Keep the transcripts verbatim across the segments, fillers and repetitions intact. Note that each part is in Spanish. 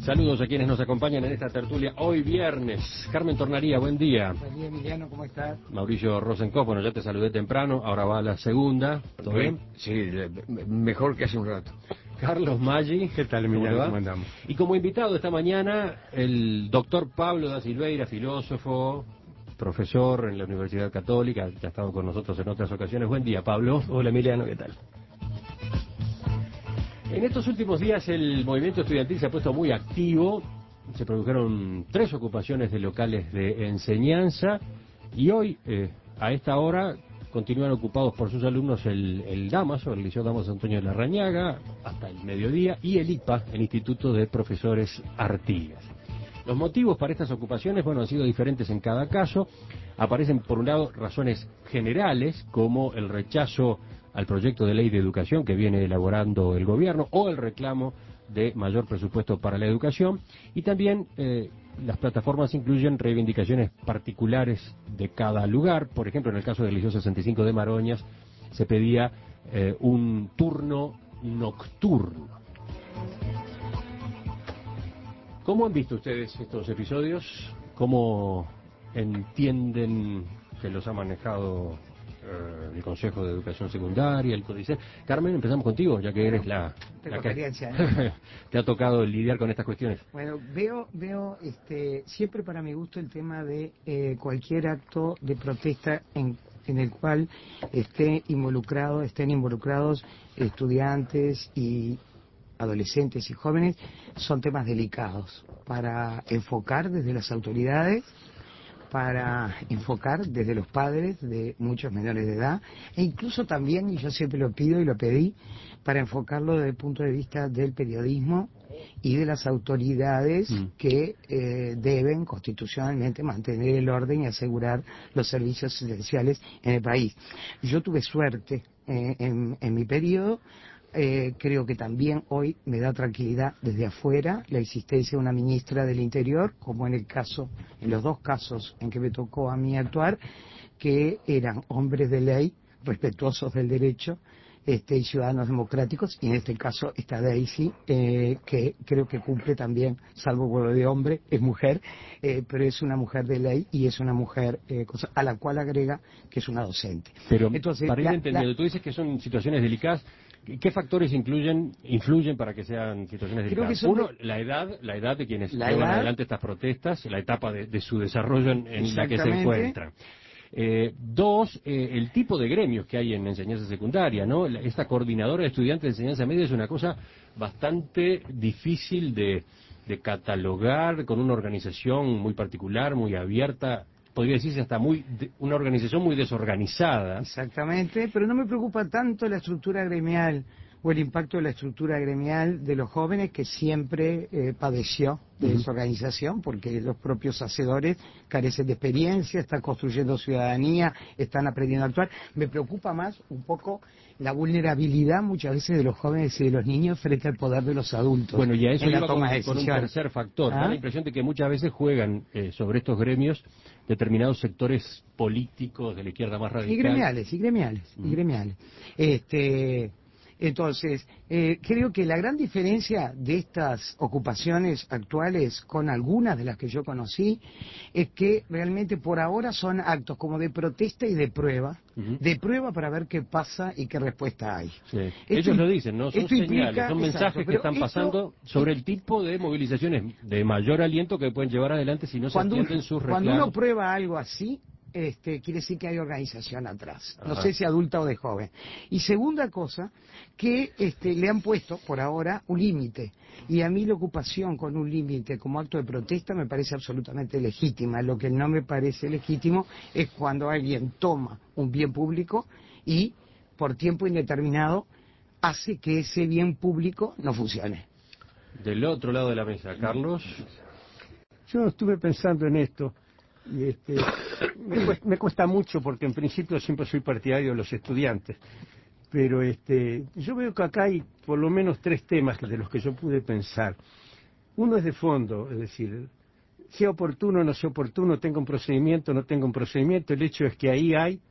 Saludos a quienes nos acompañan en esta tertulia hoy viernes. Carmen Tornaría, buen día. Buen día, Emiliano, ¿cómo estás? Mauricio Rosenkopf, bueno, ya te saludé temprano, ahora va la segunda. ¿Todo bien? Sí, mejor que hace un rato. Carlos Maggi. ¿Qué tal, Emiliano? ¿Cómo, ¿Cómo andamos? Y como invitado esta mañana, el doctor Pablo da Silveira, filósofo, profesor en la Universidad Católica, que ha estado con nosotros en otras ocasiones. Buen día, Pablo. Hola, Emiliano, ¿qué tal? En estos últimos días el movimiento estudiantil se ha puesto muy activo, se produjeron tres ocupaciones de locales de enseñanza y hoy, eh, a esta hora, continúan ocupados por sus alumnos el, el Damaso, el Liceo Damaso Antonio de Larrañaga, hasta el mediodía, y el I P A, el Instituto de Profesores Artigas. Los motivos para estas ocupaciones, bueno, han sido diferentes en cada caso. Aparecen, por un lado, razones generales, como el rechazo al proyecto de ley de educación que viene elaborando el gobierno, o el reclamo de mayor presupuesto para la educación, y también eh, las plataformas incluyen reivindicaciones particulares de cada lugar. Por ejemplo, en el caso del Liceo sesenta y cinco de Maroñas, se pedía eh, un turno nocturno. ¿Cómo han visto ustedes estos episodios? ¿Cómo entienden que los ha manejado eh, el Consejo de Educación Secundaria, el CODICET? Carmen, empezamos contigo, ya que eres la, Tengo la que experiencia, ¿eh? te ha tocado lidiar con estas cuestiones. Bueno, veo, veo este, siempre para mi gusto el tema de eh, cualquier acto de protesta en, en el cual esté involucrado, estén involucrados estudiantes y adolescentes y jóvenes, son temas delicados para enfocar desde las autoridades, para enfocar desde los padres de muchos menores de edad, e incluso también, y yo siempre lo pido y lo pedí, para enfocarlo desde el punto de vista del periodismo y de las autoridades mm. que eh, deben constitucionalmente mantener el orden y asegurar los servicios esenciales en el país. Yo tuve suerte eh, en, en mi periodo. Eh, creo que también hoy me da tranquilidad desde afuera la existencia de una ministra del Interior, como en el caso, en los dos casos en que me tocó a mí actuar, que eran hombres de ley, respetuosos del derecho, este, y ciudadanos democráticos, y en este caso está Daisy, eh, que creo que cumple también, salvo por lo de hombre, es mujer, eh, pero es una mujer de ley y es una mujer eh, cosa, a la cual agrega que es una docente. Pero entonces, para ir la, entendiendo, la, tú dices que son situaciones delicadas. ¿Qué factores incluyen, influyen para que sean situaciones delicadas? Uno, de... la edad, la edad de quienes la llevan edad... adelante estas protestas, la etapa de, de su desarrollo en, en la que se encuentran. Eh, dos, eh, el tipo de gremios que hay en enseñanza secundaria, ¿no? Esta coordinadora de estudiantes de enseñanza media es una cosa bastante difícil de, de catalogar, con una organización muy particular, muy abierta. Podría decirse hasta muy de, una organización muy desorganizada. Exactamente, pero no me preocupa tanto la estructura gremial o el impacto de la estructura gremial de los jóvenes, que siempre eh, padeció de desorganización, porque los propios hacedores carecen de experiencia, están construyendo ciudadanía, están aprendiendo a actuar. Me preocupa más un poco la vulnerabilidad muchas veces de los jóvenes y de los niños frente al poder de los adultos. Bueno, y a eso en iba la toma con, de con un tercer factor. ¿Ah? Da la impresión de que muchas veces juegan eh, sobre estos gremios determinados sectores políticos de la izquierda más radical. Y gremiales, y gremiales, uh-huh. y gremiales. Este... Entonces, eh, creo que la gran diferencia de estas ocupaciones actuales con algunas de las que yo conocí es que realmente por ahora son actos como de protesta y de prueba, uh-huh. de prueba para ver qué pasa y qué respuesta hay. Sí. Ellos lo dicen, ¿no? Son señales, implica, son mensajes exacto, que están esto, pasando sobre el tipo de movilizaciones de mayor aliento que pueden llevar adelante si no se atienden uno, sus reclamos. Cuando uno prueba algo así, Este, quiere decir que hay organización atrás, no Ajá. sé si adulta o de joven. Y segunda cosa, que este, le han puesto por ahora un límite, y a mí la ocupación con un límite como acto de protesta me parece absolutamente legítima. Lo que no me parece legítimo es cuando alguien toma un bien público y por tiempo indeterminado hace que ese bien público no funcione. Del otro lado de la mesa, Carlos. Yo estuve pensando en esto. Y este, me, cuesta, me cuesta mucho porque en principio siempre soy partidario de los estudiantes, pero este, yo veo que acá hay por lo menos tres temas de los que yo pude pensar. Uno es de fondo, es decir, sea oportuno o no sea oportuno, tenga un procedimiento o no tenga un procedimiento, el hecho es que ahí hay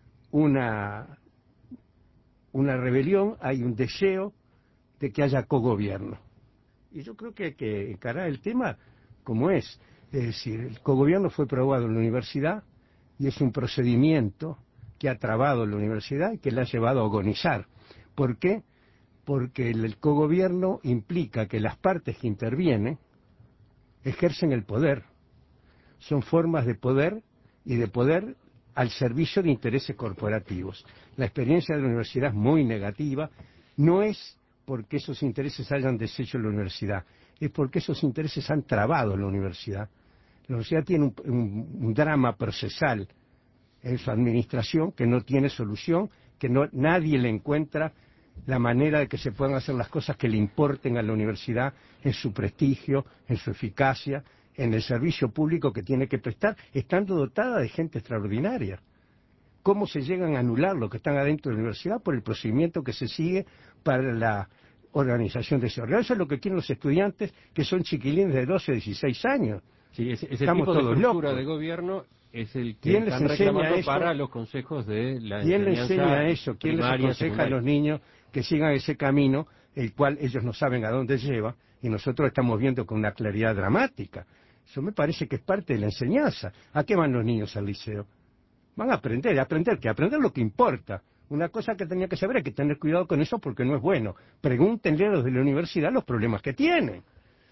una, una rebelión, hay un deseo de que haya cogobierno. Y yo creo que hay que encarar el tema como es. Es decir, el cogobierno fue probado en la universidad y es un procedimiento que ha trabado la universidad y que la ha llevado a agonizar. ¿Por qué? Porque el, el cogobierno implica que las partes que intervienen ejercen el poder. Son formas de poder y de poder al servicio de intereses corporativos. La experiencia de la universidad es muy negativa. No es porque esos intereses hayan deshecho la universidad, es porque esos intereses han trabado la universidad. La universidad tiene un, un, un drama procesal en su administración que no tiene solución, que no, nadie le encuentra la manera de que se puedan hacer las cosas que le importen a la universidad en su prestigio, en su eficacia, en el servicio público que tiene que prestar, estando dotada de gente extraordinaria. ¿Cómo se llegan a anular los que están adentro de la universidad? Por el procedimiento que se sigue para la organización de ese órgano. Eso es lo que quieren los estudiantes, que son chiquilines de doce, dieciséis años. Sí, ese, ese Estamos tipo de todos estructura locos. de gobierno es el que ¿Quién les están enseña reclamando eso? para los consejos de la ¿Quién les enseñanza enseña eso? ¿Quién les primaria, aconseja a secundaria? los niños que sigan ese camino, el cual ellos no saben a dónde lleva, y nosotros estamos viendo con una claridad dramática? Eso me parece que es parte de la enseñanza. ¿A qué van los niños al liceo? Van a aprender, ¿a aprender qué? A aprender lo que importa. Una cosa que tenía que saber es que tener cuidado con eso porque no es bueno. Pregúntenle a los de la universidad los problemas que tienen.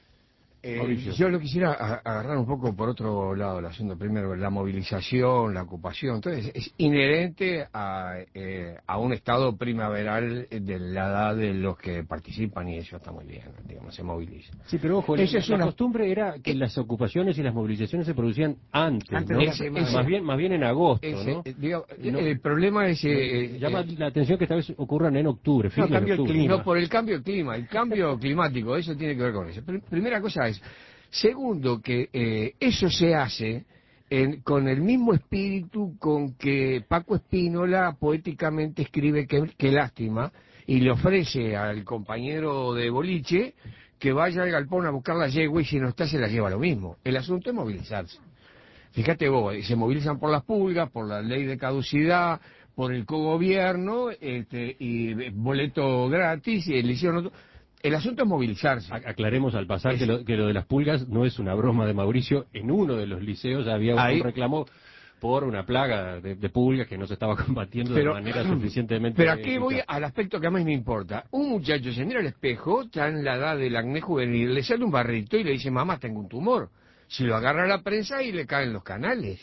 Eh, yo lo quisiera a- agarrar un poco por otro lado el asunto. Primero, la movilización, la ocupación. Entonces, es inherente a, eh, a un estado primaveral de la edad de los que participan y eso está muy bien, digamos, se moviliza. Sí, pero ojo, la, Esa es la una- costumbre era que eh, las ocupaciones y las movilizaciones se producían antes, Antes ¿no? de la ese- primavera. más bien, más bien en agosto, Ese, ¿no? eh, digo, No. el problema es... eh, eh, Llama eh, la atención que esta vez ocurran en octubre, fin No, de cambio el octubre. clima. No, por el cambio de clima, el cambio climático, eso tiene que ver con eso. Pr- Primera cosa es, segundo, que eh, eso se hace en- con el mismo espíritu con que Paco Espínola poéticamente escribe que, que lástima y le ofrece al compañero de boliche que vaya al galpón a buscar la yegua y si no está se la lleva lo mismo. El asunto es movilizarse. Fíjate vos, se movilizan por las pulgas, por la ley de caducidad, por el cogobierno, este, y eh, boleto gratis, y el liceo no... El asunto es movilizarse. A- Aclaremos al pasar Es- que lo, que lo de las pulgas no es una broma de Mauricio. En uno de los liceos había un Ahí- reclamo por una plaga de, de pulgas que no se estaba combatiendo Pero- de manera suficientemente Pero aquí voy eficaz. al aspecto que a mí me importa. Un muchacho se mira al espejo, está en la edad del acné juvenil, le sale un barrito y le dice, mamá, tengo un tumor. Si lo agarra la prensa y le caen los canales.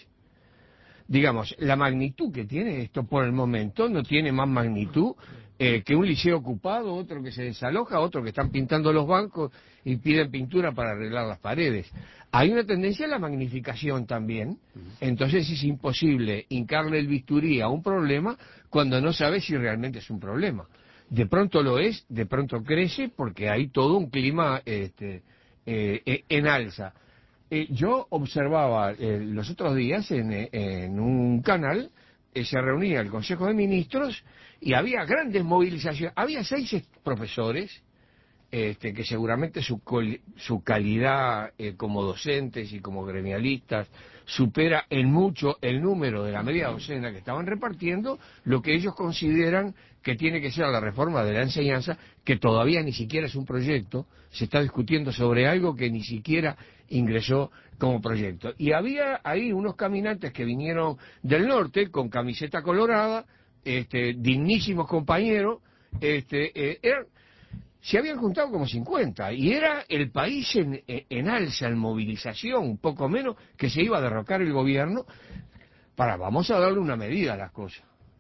Digamos, la magnitud que tiene esto por el momento no tiene más magnitud eh, que un liceo ocupado, otro que se desaloja, otro que están pintando los bancos y piden pintura para arreglar las paredes. Hay una tendencia a la magnificación también, entonces es imposible hincarle el bisturí a un problema cuando no sabe si realmente es un problema. De pronto lo es, de pronto crece porque hay todo un clima este, eh, eh, en alza. Eh, yo observaba eh, los otros días en, eh, en un canal, eh, se reunía el Consejo de Ministros y había grandes movilizaciones. Había seis ex- profesores este, que seguramente su, col- su calidad eh, como docentes y como gremialistas supera en mucho el número de la media docena que estaban repartiendo lo que ellos consideran que tiene que ser la reforma de la enseñanza, que todavía ni siquiera es un proyecto, se está discutiendo sobre algo que ni siquiera ingresó como proyecto. Y había ahí unos caminantes que vinieron del norte con camiseta colorada, este, dignísimos compañeros, este, eh, eran se habían juntado como cincuenta y era el país en, en alza, en movilización, un poco menos, que se iba a derrocar el gobierno para, vamos a darle una medida a las cosas.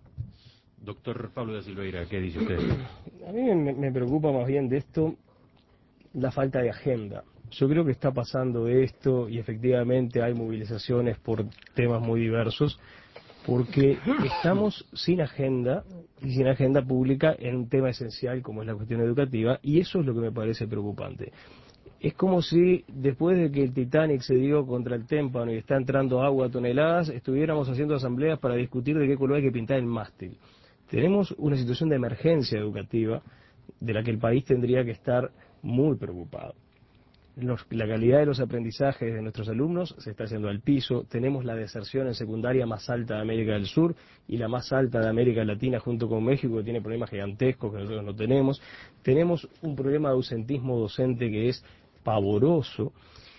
Doctor Pablo de Silveira, ¿qué dice usted? A mí me, me preocupa más bien de esto la falta de agenda. Yo creo que está pasando esto y efectivamente hay movilizaciones por temas muy diversos, porque estamos sin agenda y sin agenda pública en un tema esencial como es la cuestión educativa, y eso es lo que me parece preocupante. Es como si después de que el Titanic se dio contra el témpano y está entrando agua a toneladas, estuviéramos haciendo asambleas para discutir de qué color hay que pintar el mástil. Tenemos una situación de emergencia educativa de la que el país tendría que estar muy preocupado. Los, la calidad de los aprendizajes de nuestros alumnos se está haciendo al piso. Tenemos la deserción en secundaria más alta de América del Sur y la más alta de América Latina junto con México, que tiene problemas gigantescos que nosotros no tenemos. Tenemos un problema de ausentismo docente que es pavoroso.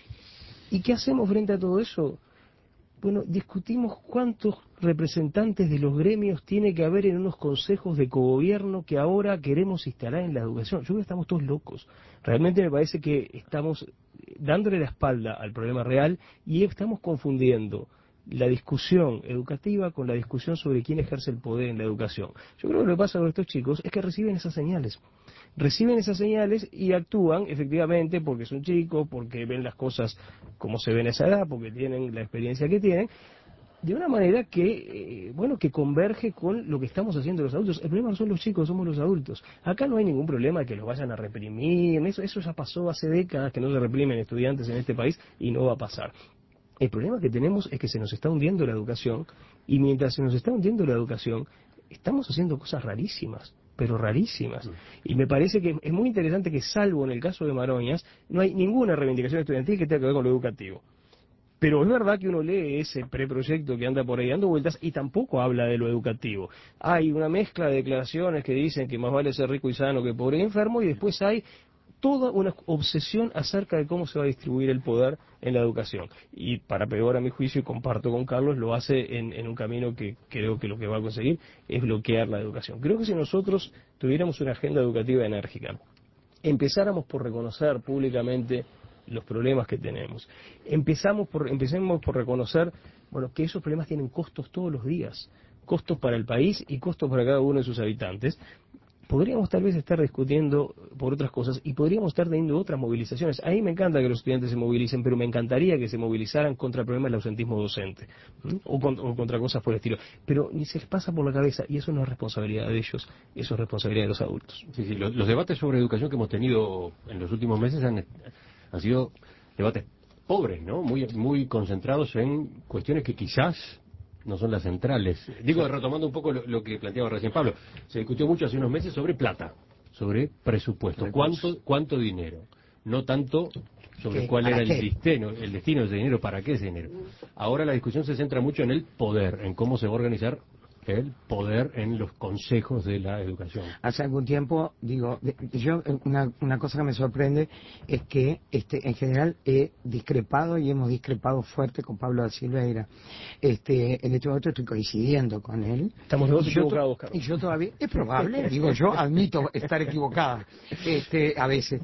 ¿Y qué hacemos frente a todo eso? Bueno, discutimos cuántos representantes de los gremios tiene que haber en unos consejos de cogobierno que ahora queremos instalar en la educación. Yo creo que estamos todos locos. Realmente me parece que estamos dándole la espalda al problema real y estamos confundiendo la discusión educativa con la discusión sobre quién ejerce el poder en la educación. Yo creo que lo que pasa con estos chicos es que reciben esas señales. Reciben esas señales y actúan efectivamente porque son chicos, porque ven las cosas como se ven a esa edad, porque tienen la experiencia que tienen, de una manera que, eh, bueno, que converge con lo que estamos haciendo los adultos. El problema no son los chicos, somos los adultos. Acá no hay ningún problema de que los vayan a reprimir, eso, eso ya pasó hace décadas que no se reprimen estudiantes en este país y no va a pasar. El problema que tenemos es que se nos está hundiendo la educación y mientras se nos está hundiendo la educación, estamos haciendo cosas rarísimas, pero rarísimas. Y me parece que es muy interesante que, salvo en el caso de Maroñas, no hay ninguna reivindicación estudiantil que tenga que ver con lo educativo. Pero es verdad que uno lee ese preproyecto que anda por ahí dando vueltas y tampoco habla de lo educativo. Hay una mezcla de declaraciones que dicen que más vale ser rico y sano que pobre y enfermo, y después hay toda una obsesión acerca de cómo se va a distribuir el poder en la educación. Y para peor, a mi juicio, y comparto con Carlos, lo hace en, en un camino que creo que lo que va a conseguir es bloquear la educación. Creo que si nosotros tuviéramos una agenda educativa enérgica, empezáramos por reconocer públicamente los problemas que tenemos, empezamos por, empecemos por reconocer, bueno, que esos problemas tienen costos todos los días, costos para el país y costos para cada uno de sus habitantes, podríamos tal vez estar discutiendo por otras cosas y podríamos estar teniendo otras movilizaciones. A mí me encanta que los estudiantes se movilicen, pero me encantaría que se movilizaran contra el problema del ausentismo docente, ¿sí? o, con, o contra cosas por el estilo. Pero ni se les pasa por la cabeza, y eso no es responsabilidad de ellos, eso es responsabilidad de los adultos. Sí, sí, los, los debates sobre educación que hemos tenido en los últimos meses han, han sido debates pobres, ¿no? Muy, muy concentrados en cuestiones que quizás no son las centrales. Digo, retomando un poco lo, lo que planteaba recién Pablo, se discutió mucho hace unos meses sobre plata, sobre presupuesto, cuánto cuánto dinero, no tanto sobre cuál era el destino, el destino de ese dinero, para qué ese dinero. Ahora la discusión se centra mucho en el poder, en cómo se va a organizar el poder en los consejos de la educación. Hace algún tiempo, digo, yo una, una cosa que me sorprende es que este en general he discrepado y hemos discrepado fuerte con Pablo da Silveira. Este, en este momento estoy coincidiendo con él. Estamos todos equivocados, Carlos. Y yo todavía, es probable, digo, yo admito estar equivocada, este, a veces.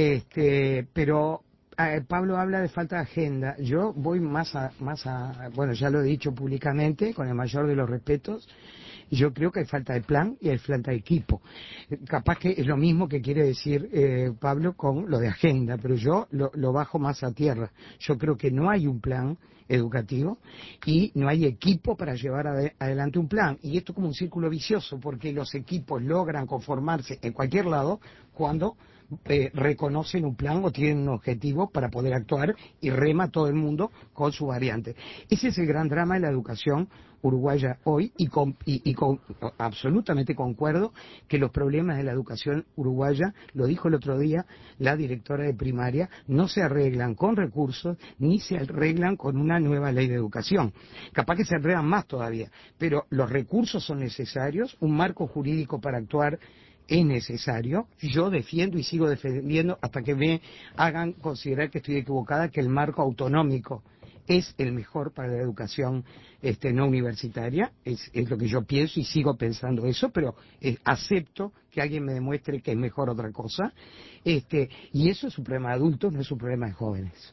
Este, pero Pablo habla de falta de agenda. Yo voy más a, más a, bueno, ya lo he dicho públicamente, con el mayor de los respetos. Yo creo que hay falta de plan y hay falta de equipo. Capaz que es lo mismo que quiere decir eh, Pablo con lo de agenda, pero yo lo, lo bajo más a tierra. Yo creo que no hay un plan educativo y no hay equipo para llevar ade- adelante un plan. Y esto es como un círculo vicioso, porque los equipos logran conformarse en cualquier lado cuando Eh, reconocen un plan o tienen un objetivo para poder actuar y rema todo el mundo con su variante. Ese es el gran drama de la educación uruguaya hoy y, con, y, y con, absolutamente concuerdo que los problemas de la educación uruguaya, lo dijo el otro día la directora de primaria, no se arreglan con recursos ni se arreglan con una nueva ley de educación. Capaz que se arreglan más todavía, pero los recursos son necesarios, un marco jurídico para actuar es necesario. Yo defiendo y sigo defendiendo hasta que me hagan considerar que estoy equivocada, que el marco autonómico es el mejor para la educación este, no universitaria, es, es lo que yo pienso y sigo pensando eso, pero eh, acepto que alguien me demuestre que es mejor otra cosa, este, y eso es un problema de adultos, no es un problema de jóvenes.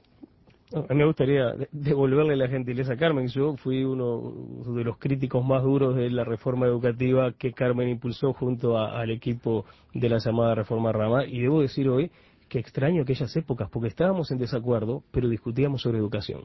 A mí me gustaría devolverle la gentileza a Carmen. Yo fui uno de los críticos más duros de la reforma educativa que Carmen impulsó junto a, al equipo de la llamada Reforma Rama, y debo decir hoy que extraño aquellas épocas porque estábamos en desacuerdo, pero discutíamos sobre educación.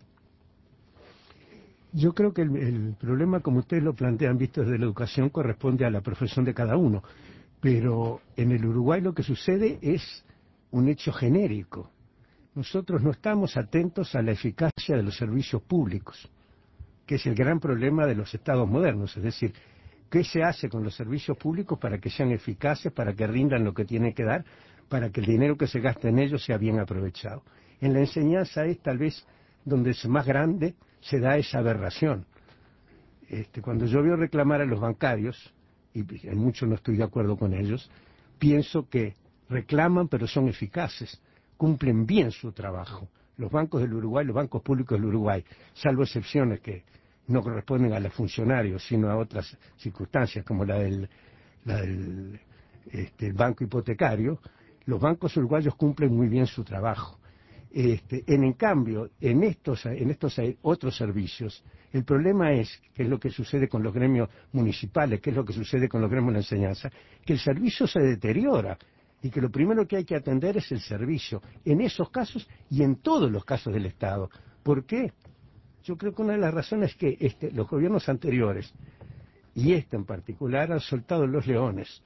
Yo creo que el, el problema, como ustedes lo plantean, visto desde la educación, corresponde a la profesión de cada uno, pero en el Uruguay lo que sucede es un hecho genérico. Nosotros no estamos atentos a la eficacia de los servicios públicos, que es el gran problema de los estados modernos. Es decir, ¿qué se hace con los servicios públicos para que sean eficaces, para que rindan lo que tienen que dar? para que el dinero que se gasta en ellos sea bien aprovechado. En la enseñanza es tal vez donde es más grande se da esa aberración. Este, cuando yo veo reclamar a los bancarios, y en mucho no estoy de acuerdo con ellos, pienso que reclaman pero son eficaces, cumplen bien su trabajo. Los bancos del Uruguay, los bancos públicos del Uruguay, salvo excepciones que no corresponden a los funcionarios, sino a otras circunstancias, como la del, la del este, el banco hipotecario, los bancos uruguayos cumplen muy bien su trabajo. Este, en, en cambio, en estos, en estos otros servicios, el problema es, que es lo que sucede con los gremios municipales, que es lo que sucede con los gremios de la enseñanza, que el servicio se deteriora y que lo primero que hay que atender es el servicio, en esos casos y en todos los casos del Estado. ¿Por qué? Yo creo que una de las razones es que este, los gobiernos anteriores, y este en particular, han soltado los leones.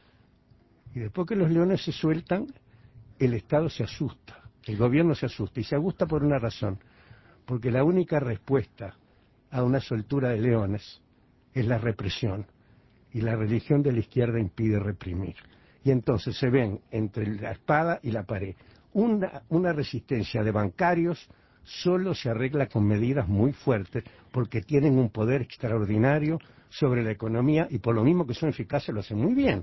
Y después que los leones se sueltan, el Estado se asusta. El gobierno se asusta, y se asusta por una razón, porque la única respuesta a una soltura de leones es la represión, y la religión de la izquierda impide reprimir. Y entonces se ven entre la espada y la pared. Una, una resistencia de bancarios solo se arregla con medidas muy fuertes, porque tienen un poder extraordinario sobre la economía, y por lo mismo que son eficaces lo hacen muy bien.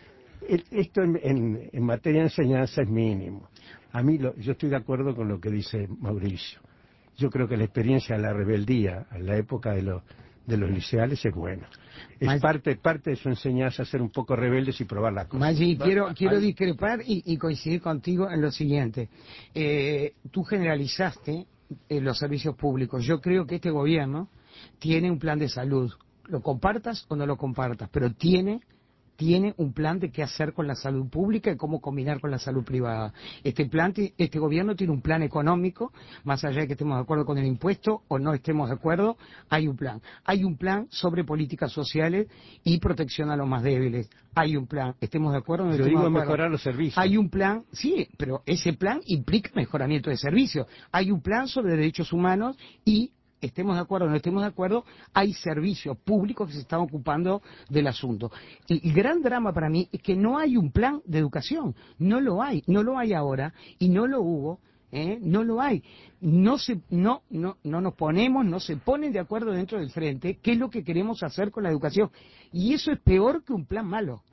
Esto en, en, en materia de enseñanza es mínimo. A mí, lo, yo estoy de acuerdo con lo que dice Mauricio. Yo creo que la experiencia de la rebeldía en la época de los, de los liceales es buena. Es Maggi, parte, parte de su enseñanza ser un poco rebeldes y probar las cosas. Maggi, quiero, quiero discrepar y, y coincidir contigo en lo siguiente. Eh, tú generalizaste eh, los servicios públicos. Yo creo que este gobierno tiene un plan de salud. Lo compartas o no lo compartas, pero tiene... tiene un plan de qué hacer con la salud pública y cómo combinar con la salud privada. Este plan, este gobierno tiene un plan económico, más allá de que estemos de acuerdo con el impuesto o no estemos de acuerdo, hay un plan. Hay un plan sobre políticas sociales y protección a los más débiles. Hay un plan, estemos de acuerdo o no Yo estemos digo de acuerdo. mejorar los servicios. Hay un plan, sí, pero ese plan implica mejoramiento de servicios. Hay un plan sobre derechos humanos y estemos de acuerdo o no estemos de acuerdo, hay servicios públicos que se están ocupando del asunto. El, el gran drama para mí es que no hay un plan de educación, no lo hay, no lo hay ahora y no lo hubo, ¿eh? no lo hay. No, se, no, no, no nos ponemos, no se ponen de acuerdo dentro del frente qué es lo que queremos hacer con la educación. Y eso es peor que un plan malo.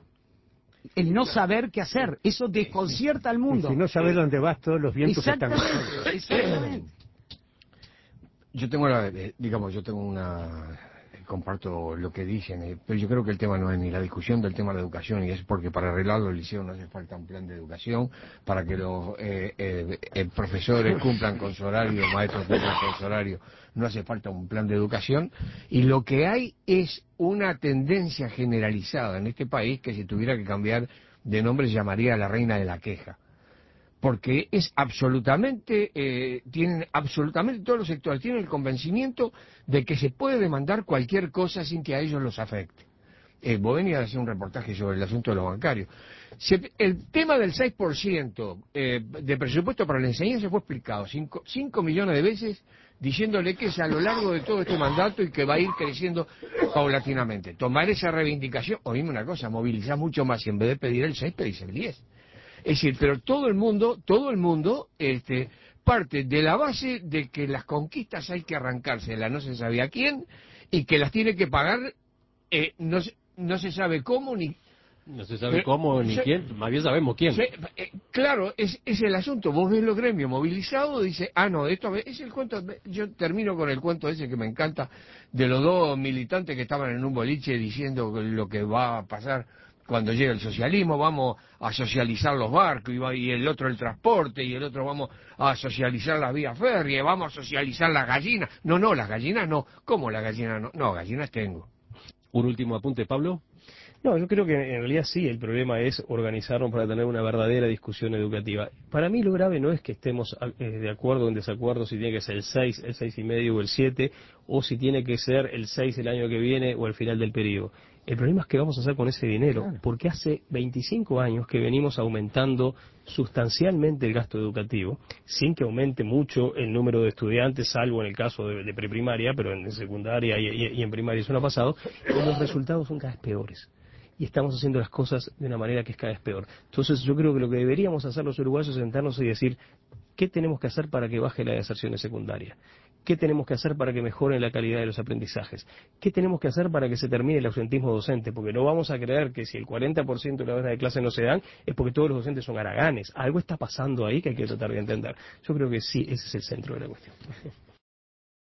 El no saber qué hacer, eso desconcierta al mundo. Y si no sabes dónde vas, todos los vientos están. Exactamente. Yo tengo la, digamos, yo tengo una, comparto lo que dicen, pero yo creo que el tema no es ni la discusión del tema de la educación, y es porque para arreglarlo el liceo no hace falta un plan de educación, para que los eh, eh, eh, profesores cumplan con su horario, maestros cumplan con su horario, no hace falta un plan de educación, y lo que hay es una tendencia generalizada en este país que si tuviera que cambiar de nombre se llamaría la reina de la queja. Porque es absolutamente, eh, tienen absolutamente todos los sectores, tienen el convencimiento de que se puede demandar cualquier cosa sin que a ellos los afecte. Eh, vos venías a hacer un reportaje sobre el asunto de los bancarios. Se, el tema del seis por ciento eh, de presupuesto para la enseñanza fue explicado cinco millones de veces, diciéndole que es a lo largo de todo este mandato y que va a ir creciendo paulatinamente. Tomar esa reivindicación, oíme una cosa, movilizar mucho más y en vez de pedir el seis, pedís el diez. Es decir, pero todo el mundo, todo el mundo este, parte de la base de que las conquistas hay que arrancárselas, no se sabe a quién, y que las tiene que pagar, eh, no, no se sabe cómo ni... No se sabe pero, cómo ni se, quién, más bien sabemos quién. Se, eh, claro, es, es el asunto. Vos ves los gremios movilizados, dice, ah, no, esto es el cuento. Yo termino con el cuento ese que me encanta, de los dos militantes que estaban en un boliche diciendo lo que va a pasar cuando llegue el socialismo, vamos a socializar los barcos, y, va, y el otro el transporte, y el otro vamos a socializar las vías férreas, vamos a socializar las gallinas. No, no, las gallinas no. ¿Cómo las gallinas no? No, gallinas tengo. Un último apunte, Pablo. No, yo creo que en realidad sí, el problema es organizarnos para tener una verdadera discusión educativa. Para mí lo grave no es que estemos eh, de acuerdo o en desacuerdo si tiene que ser el seis, el seis y medio o el siete, o si tiene que ser el seis el año que viene o al final del periodo. El problema es qué vamos a hacer con ese dinero, claro, porque hace veinticinco años que venimos aumentando sustancialmente el gasto educativo, sin que aumente mucho el número de estudiantes, salvo en el caso de, de preprimaria, pero en secundaria y, y, y en primaria eso no ha pasado, y los resultados son cada vez peores. y estamos haciendo las cosas de una manera que es cada vez peor. Entonces yo creo que lo que deberíamos hacer los uruguayos es sentarnos y decir, ¿qué tenemos que hacer para que baje la deserción de secundaria? ¿Qué tenemos que hacer para que mejore la calidad de los aprendizajes? ¿Qué tenemos que hacer para que se termine el ausentismo docente? Porque no vamos a creer que si el cuarenta por ciento de las horas de clase no se dan, es porque todos los docentes son haraganes. Algo está pasando ahí que hay que tratar de entender. Yo creo que sí, ese es el centro de la cuestión.